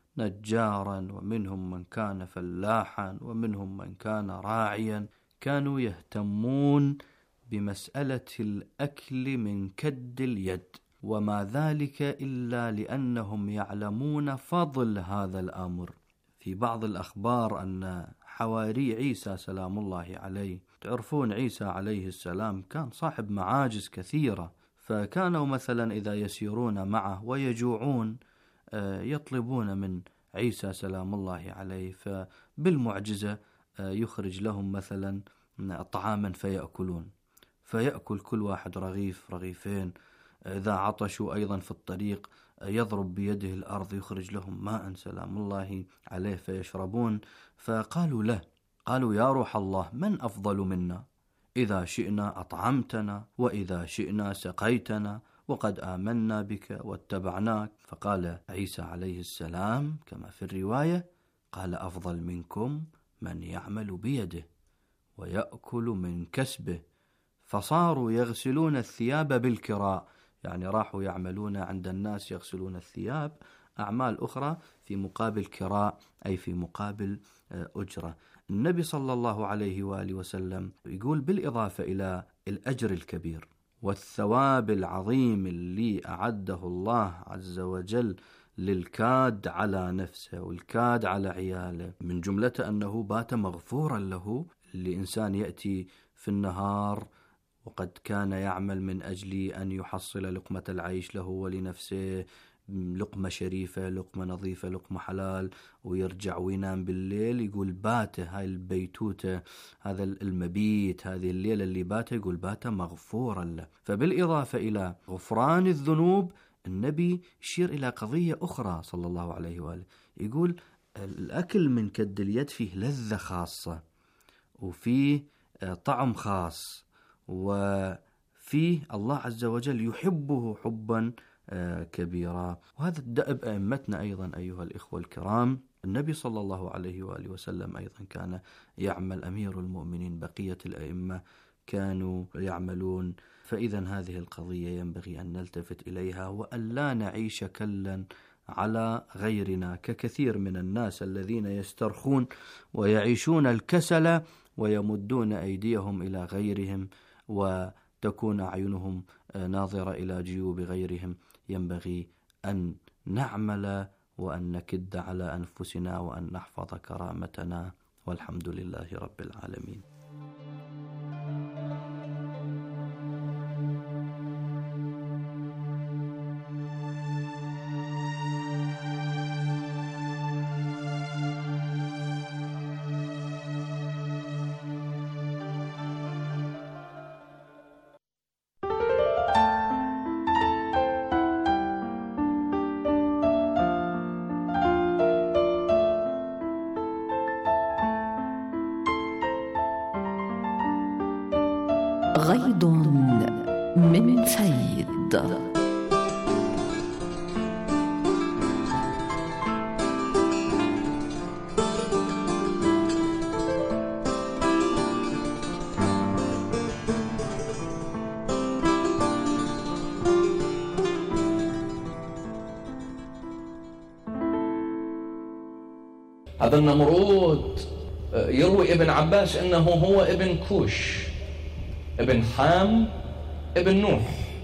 نجارا، ومنهم من كان فلاحا، ومنهم من كان راعيا، كانوا يهتمون بمسألة الأكل من كد اليد، وما ذلك إلا لأنهم يعلمون فضل هذا الأمر. في بعض الأخبار أن حواري عيسى سلام الله عليه، تعرفون عيسى عليه السلام كان صاحب معاجز كثيرة، فكانوا مثلا إذا يسيرون معه ويجوعون يطلبون من عيسى سلام الله عليه، فبالمعجزة يخرج لهم مثلا طعاما فيأكلون، فيأكل كل واحد رغيف رغيفين. إذا عطشوا أيضا في الطريق يضرب بيده الأرض يخرج لهم ماء سلام الله عليه فيشربون. فقالوا له، قالوا يا روح الله، من أفضل منا؟ إذا شئنا أطعمتنا، وإذا شئنا سقيتنا، وقد آمنا بك واتبعناك. فقال عيسى عليه السلام كما في الرواية، قال أفضل منكم من يعمل بيده ويأكل من كسبه. فصاروا يغسلون الثياب بالكراء، يعني راحوا يعملون عند الناس يغسلون الثياب، أعمال أخرى في مقابل كراء، أي في مقابل أجرة. النبي صلى الله عليه وآله وسلم يقول بالإضافة إلى الأجر الكبير والثواب العظيم اللي أعده الله عز وجل للكاد على نفسه والكاد على عياله، من جملته أنه بات مغفورا له. لإنسان يأتي في النهار وقد كان يعمل من أجل أن يحصل لقمة العيش له ولنفسه، لقمة شريفة، لقمة نظيفة، لقمة حلال، ويرجع وينام بالليل، يقول باته، هاي البيتوتة، هذا المبيت، هذه الليلة اللي باته، يقول باته مغفورا له. فبالإضافة إلى غفران الذنوب، النبي يشير إلى قضية أخرى صلى الله عليه وآله، يقول الأكل من كد اليد فيه لذة خاصة، وفيه طعم خاص، وفيه الله عز وجل يحبه حبا كبيرا. وهذا الدأب أئمتنا أيضا أيها الإخوة الكرام. النبي صلى الله عليه وآله وسلم أيضا كان يعمل، أمير المؤمنين، بقية الأئمة كانوا يعملون. فإذا هذه القضية ينبغي أن نلتفت إليها، وأن لا نعيش كلا على غيرنا ككثير من الناس الذين يسترخون ويعيشون الكسل ويمدون أيديهم إلى غيرهم وتكون أعينهم ناظرة إلى جيوب غيرهم. ينبغي أن نعمل وأن نكد على أنفسنا وأن نحفظ كرامتنا، والحمد لله رب العالمين. غيض من فيض. هذا النمرود يروي ابن عباس أنه هو ابن كوش ابن حام ابن نوح،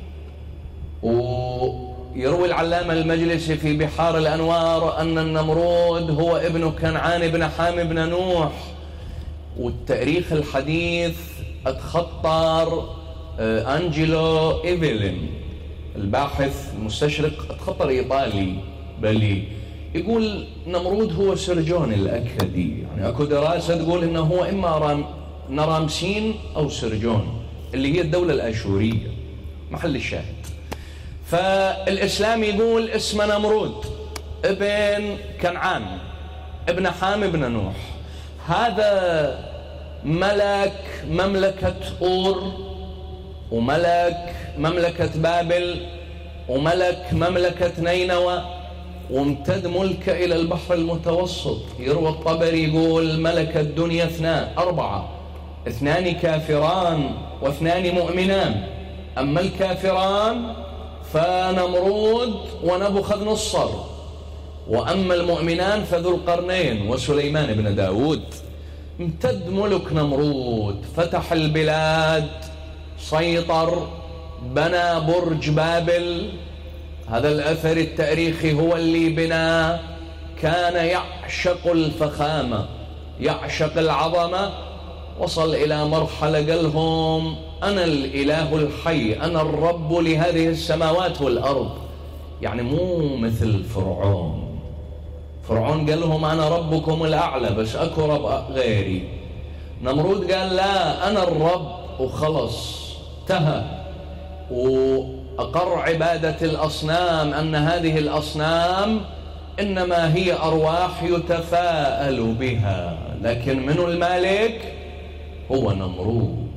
ويروي العلامة المجلسي في بحار الأنوار أن النمرود هو ابن كنعان ابن حام ابن نوح. والتاريخ الحديث اتخطر أنجيلو إيفيلين الباحث المستشرق، اتخطر إيطالي بلي، يقول نمرود هو سرجون الأكدي. يعني أكو دراسة تقول إنه هو إما نرامسين أو سرجون اللي هي الدولة ابن كنعان ابن حام ابن نوح. هذا ملك مملكة أور، وملك مملكة بابل، وملك مملكة نينوى، وامتد ملكه إلى البحر المتوسط. يروى الطبري يقول ملك الدنيا 4، 2 كافران و2 مؤمنان. أما الكافران فنمرود ونبوخذ نصر، وأما المؤمنان فذو القرنين وسليمان بن داود. امتد ملك نمرود، فتح البلاد، سيطر، بنى برج بابل. هذا الأثر التاريخي هو اللي بناه. كان يعشق الفخامة، يعشق العظمة. وصل إلى مرحلة قالهم أنا الإله الحي، أنا الرب لهذه السماوات والأرض. يعني مو مثل فرعون. فرعون قال لهم أنا ربكم الأعلى، بس أكو رب غيري. نمرود قال لا، أنا الرب، وخلص انتهى. وأقر عبادة الأصنام، أن هذه الأصنام إنما هي أرواح يتفاءل بها، لكن من المالك هو نمرود.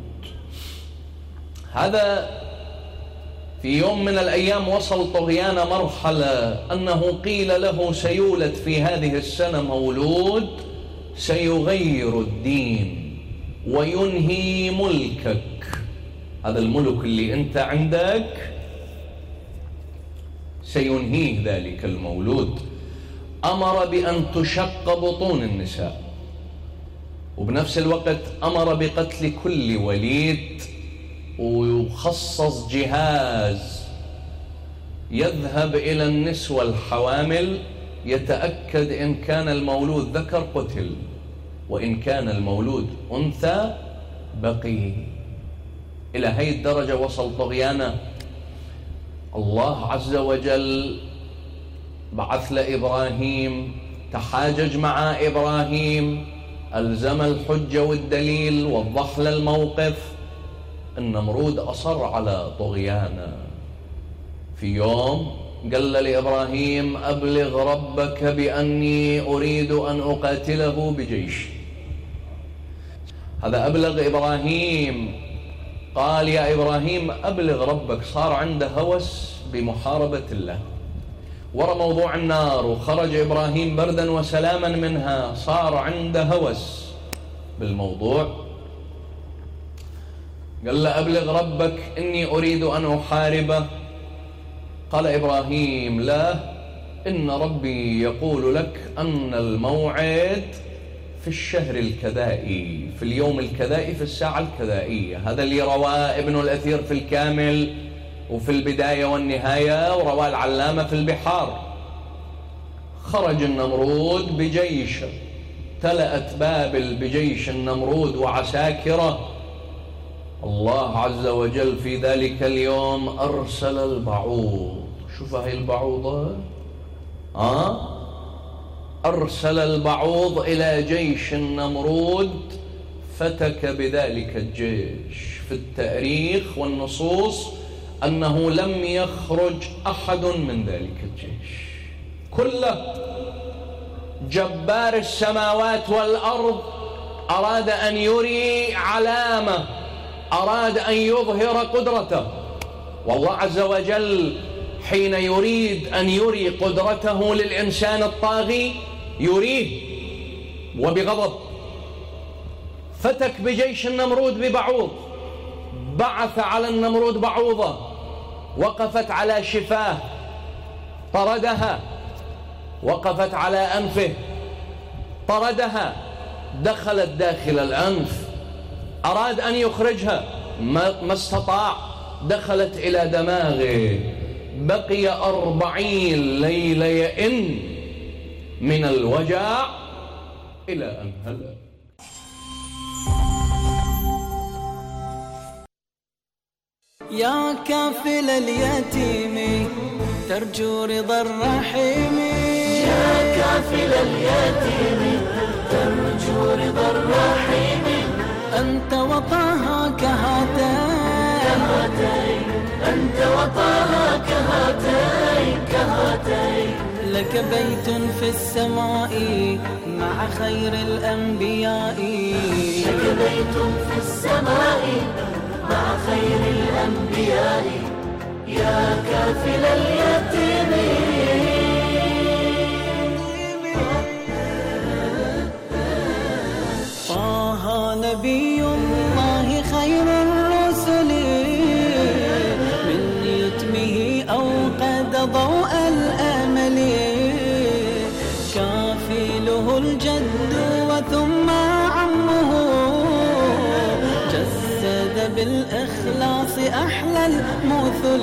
هذا في يوم من الأيام وصل طغيان مرحلة أنه قيل له سيولد في هذه السنة مولود سيغير الدين وينهي ملكك. هذا الملك اللي أنت عندك سينهيه ذلك المولود. أمر بأن تشق بطون النساء، وبنفس الوقت أمر بقتل كل وليد، ويخصص جهاز يذهب إلى النسوة الحوامل يتأكد إن كان المولود ذكر قتل، وإن كان المولود أنثى بقي. إلى هذه الدرجة وصل طغيانه. الله عز وجل بعث لإبراهيم، تحاجج مع إبراهيم، ألزم الحجة والدليل، وضح له الموقف. النمرود أصر على طغيانه. في يوم قال لإبراهيم أبلغ ربك بأني أريد أن أقاتله بجيش. هذا أبلغ إبراهيم. قال يا إبراهيم أبلغ ربك. صار عنده هوس بمحاربة الله. ورا موضوع النار وخرج إبراهيم بردا وسلاما منها، صار عنده هوس بالموضوع. قال له أبلغ ربك إني أريد أن أحاربه. قال إبراهيم لا، إن ربي يقول لك أن الموعد في الشهر الكذائي، في اليوم الكذائي، في الساعة الكذائية. هذا اللي رواه ابن الأثير في الكامل وفي البداية والنهاية، ورواه العلامة في البحار. خرج النمرود بجيش، تلأت بابل بجيش النمرود وعساكره. الله عز وجل في ذلك اليوم أرسل البعوض. شوف هاي البعوضة، أرسل البعوض إلى جيش النمرود، فتك بذلك الجيش. في التاريخ والنصوص أنه لم يخرج أحد من ذلك الجيش كله. جبار السماوات والأرض أراد أن يري علامة، أراد أن يظهر قدرته. والله عز وجل حين يريد أن يري قدرته للإنسان الطاغي يريه وبغضب. فتك بجيش النمرود ببعوض، بعث على النمرود بعوضة وقفت على شفاه، طردها، وقفت على أنفه، طردها، دخلت داخل الأنف، أراد أن يخرجها ما استطاع، دخلت إلى دماغه. بقي 40 ليلة يئن من الوجع إلى أن هلك. يا كافل اليتيم ترجو رضا الرحيم، يا كافل اليتيم ترجو رضا الرحيم. أنت وطاها كهاتين، أنت وطاها كهاتين، كهاتين. لك بيت في السماء مع خير الأنبياء. لك بيت في السماء مع خير الأنبياء يا كافل اليتيم. طه نبي الله خير الرسل من يتمه أوقد ضوء الأمل. كافله الجد وثم عمه جسد بالإخلاص أحلى المثل.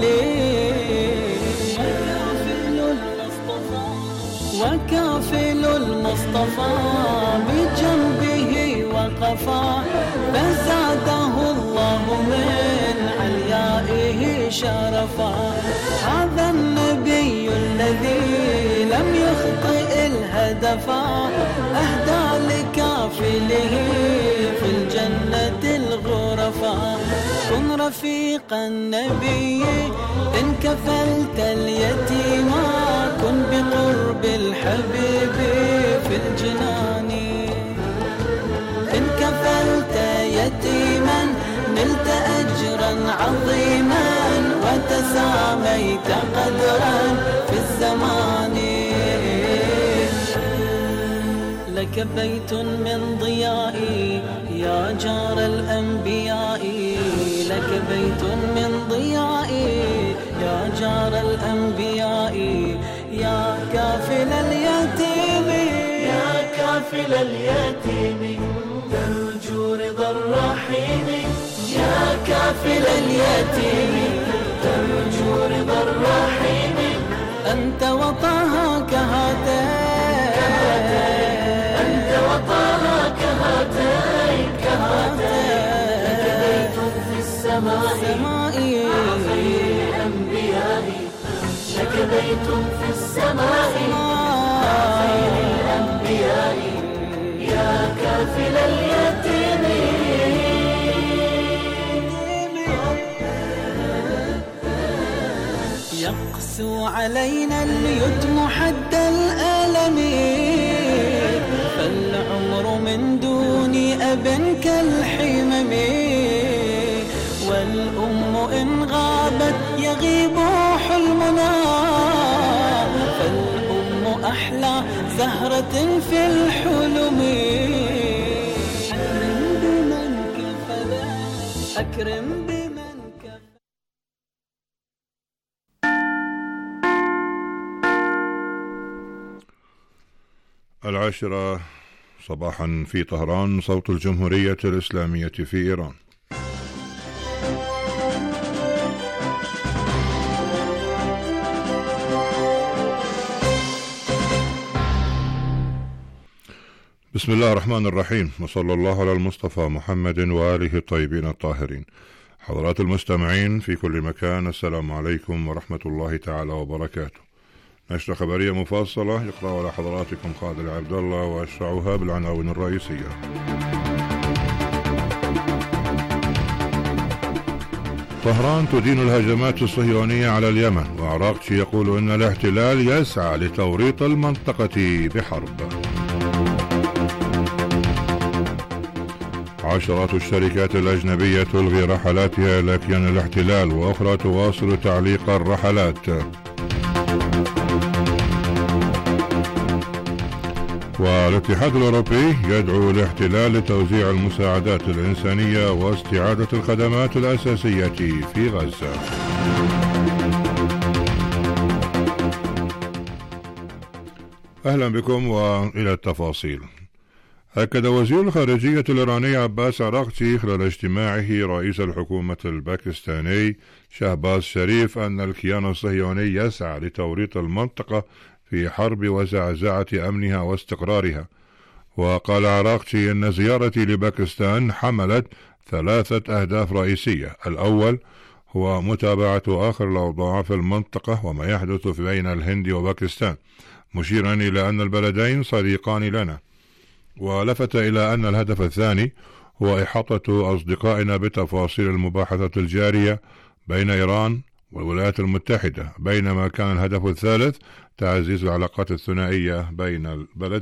وكافل المصطفى بجنبه وقفا فزاده الله من عليائه شرفا. هذا النبي الذي لم يخطئ الهدفا أهدى لكافله في الجنة الغرفا. كن رفيق النبي إن كفلت اليتيم كن بقرب الحبيب في الجنان. إن كفلت يتيما نلت أجرا عظيما وتساميت قدرا في الزمان. لك بيت من ضيائي يا جار الأنبياء. لك بيت من ضيائي يا جار الأنبياء يا كافل اليتيم. يا كافل اليتيم ترجو رضا الرحيم. يا كافل اليتيم ترجو رضا الرحيم. أنت وطه كهاتين أنت وطه كهاتين لك بيت في السماء مع خير الأنبياء. لك بيت في السماء مع خير الأنبياء يا كافل اليتيم. يقسو علينا اليتم حد الألم فالعمر من دون أب كالحمم. والأم إن غابت يغيب حلمنا فالأم أحلى زهرة في الحلم. أكرم بمن كفل أكرم بمن كفل. العاشرة صباحا في طهران، صوت الجمهورية الإسلامية في إيران. بسم الله الرحمن الرحيم، وصلى الله على المصطفى محمد وآله الطيبين الطاهرين. حضرات المستمعين في كل مكان، السلام عليكم ورحمة الله تعالى وبركاته. نشرة خبرية مفصلة يقرأ على حضراتكم خالد عبد الله وأشرعها بالعناوين الرئيسية. طهران تدين الهجمات الصهيونية على اليمن، وعراقشي يقول إن الاحتلال يسعى لتوريط المنطقة بحرب. عشرات الشركات الأجنبية تلغي رحلاتها إلى كيان الاحتلال، وأخرى تواصل تعليق الرحلات. والاتحاد الأوروبي يدعو الاحتلال لتوزيع المساعدات الإنسانية واستعادة الخدمات الأساسية في غزة. أهلا بكم وإلى التفاصيل. أكد وزير الخارجية الإيراني عباس عراقچي خلال اجتماعه رئيس الحكومة الباكستاني شهباز شريف أن الكيان الصهيوني يسعى لتوريط المنطقة في حرب وزعزعة أمنها واستقرارها. وقال عراقچي إن زيارتي لباكستان حملت 3 أهداف رئيسية. الأول هو متابعة آخر الأوضاع في المنطقة وما يحدث بين الهند وباكستان، مشيرا إلى أن البلدين صديقان لنا. ولفت إلى أن الهدف الثاني هو إحاطة أصدقائنا بتفاصيل المباحثات الجارية بين إيران والولايات المتحدة، بينما كان الهدف الثالث تعزيز العلاقات الثنائية بين البلدين.